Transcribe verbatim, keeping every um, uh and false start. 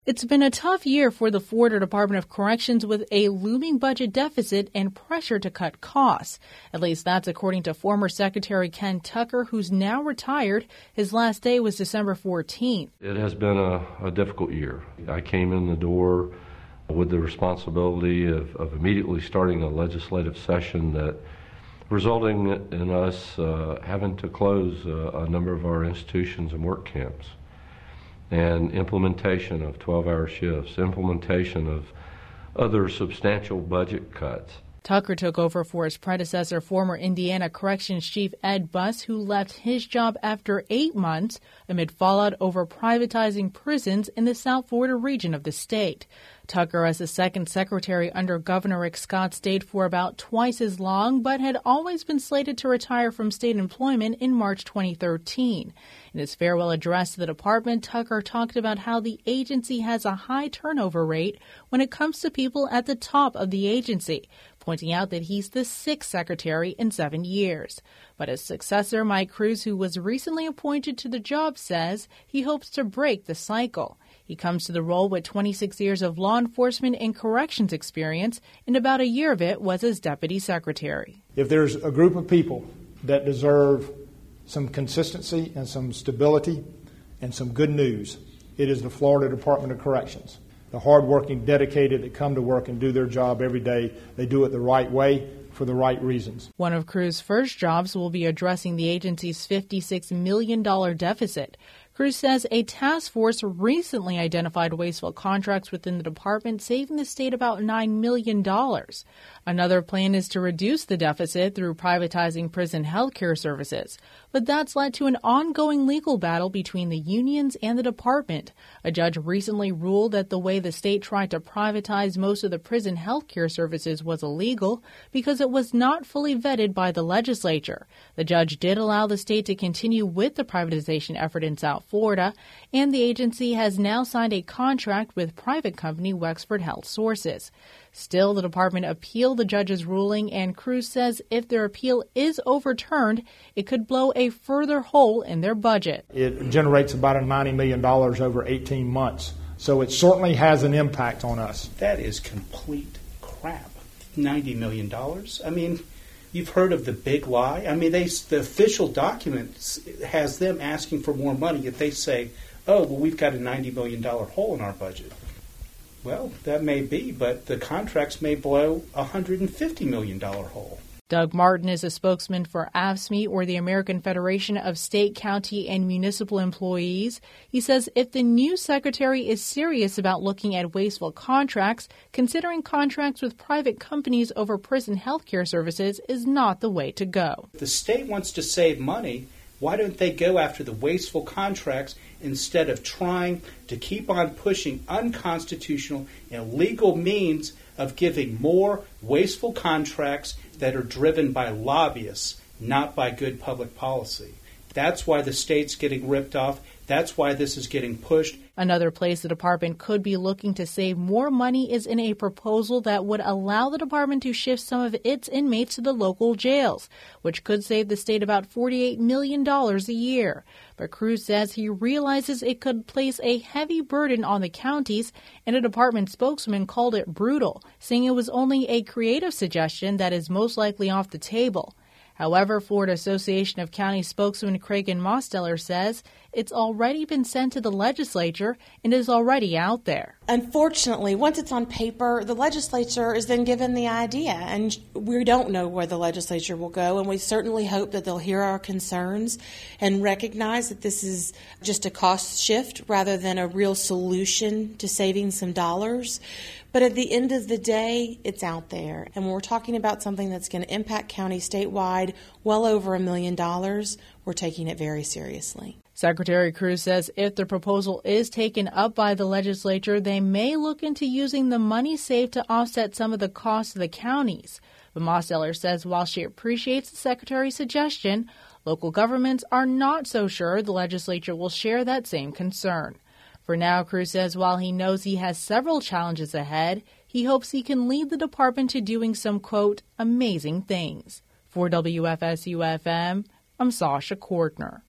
It's been a tough year for the Florida Department of Corrections with a looming budget deficit and pressure to cut costs. At least that's according to former Secretary Ken Tucker, who's now retired. His last day was December fourteenth. It has been a, a difficult year. I came in the door with the responsibility of, of immediately starting a legislative session that resulting in us uh, having to close uh, a number of our institutions and work camps, and implementation of twelve-hour shifts, implementation of other substantial budget cuts. Tucker took over for his predecessor, former Indiana Corrections Chief Ed Buss, who left his job after eight months amid fallout over privatizing prisons in the South Florida region of the state. Tucker, as the second secretary under Governor Rick Scott, stayed for about twice as long, but had always been slated to retire from state employment in March twenty thirteen. In his farewell address to the department, Tucker talked about how the agency has a high turnover rate when it comes to people at the top of the agency, pointing out that he's the sixth secretary in seven years. But his successor, Mike Cruz, who was recently appointed to the job, says he hopes to break the cycle. He comes to the role with twenty-six years of law enforcement and corrections experience, and about a year of it was as deputy secretary. If there's a group of people that deserve some consistency and some stability and some good news, it is the Florida Department of Corrections. The hardworking, dedicated that come to work and do their job every day, they do it the right way for the right reasons. One of Cruz's first jobs will be addressing the agency's fifty-six million dollars deficit. Cruz says a task force recently identified wasteful contracts within the department, saving the state about nine million dollars. Another plan is to reduce the deficit through privatizing prison health care services. But that's led to an ongoing legal battle between the unions and the department. A judge recently ruled that the way the state tried to privatize most of the prison health care services was illegal because it was not fully vetted by the legislature. The judge did allow the state to continue with the privatization effort in South Florida, and the agency has now signed a contract with private company Wexford Health Sources. Still, the department appealed the judge's ruling, and Cruz says if their appeal is overturned, it could blow a further hole in their budget. It generates about a ninety million dollars over eighteen months, so it certainly has an impact on us. That is complete crap. ninety million dollars? I mean, you've heard of the big lie. I mean, they, the official document has them asking for more money if they say, oh, well, we've got a ninety million dollars hole in our budget. Well, that may be, but the contracts may blow a one hundred fifty million dollars hole. Doug Martin is a spokesman for A F S M E, or the American Federation of State, County, and Municipal Employees. He says if the new secretary is serious about looking at wasteful contracts, considering contracts with private companies over prison health care services is not the way to go. If the state wants to save money, why don't they go after the wasteful contracts instead of trying to keep on pushing unconstitutional and illegal means of giving more wasteful contracts that are driven by lobbyists, not by good public policy? That's why the state's getting ripped off. That's why this is getting pushed. Another place the department could be looking to save more money is in a proposal that would allow the department to shift some of its inmates to the local jails, which could save the state about forty-eight million dollars a year. But Cruz says he realizes it could place a heavy burden on the counties, and a department spokesman called it brutal, saying it was only a creative suggestion that is most likely off the table. However, Florida Association of County spokesman Craig Mosteller says it's already been sent to the legislature and is already out there. Unfortunately, once it's on paper, the legislature is then given the idea, and we don't know where the legislature will go, and we certainly hope that they'll hear our concerns and recognize that this is just a cost shift rather than a real solution to saving some dollars. But at the end of the day, it's out there. And when we're talking about something that's going to impact counties statewide well over a million dollars, we're taking it very seriously. Secretary Cruz says if the proposal is taken up by the legislature, they may look into using the money saved to offset some of the costs of the counties. But Mosteller says while she appreciates the secretary's suggestion, local governments are not so sure the legislature will share that same concern. For now, Cruz says while he knows he has several challenges ahead, he hopes he can lead the department to doing some, quote, amazing things. For W F S U F M, I'm Sasha Kortner.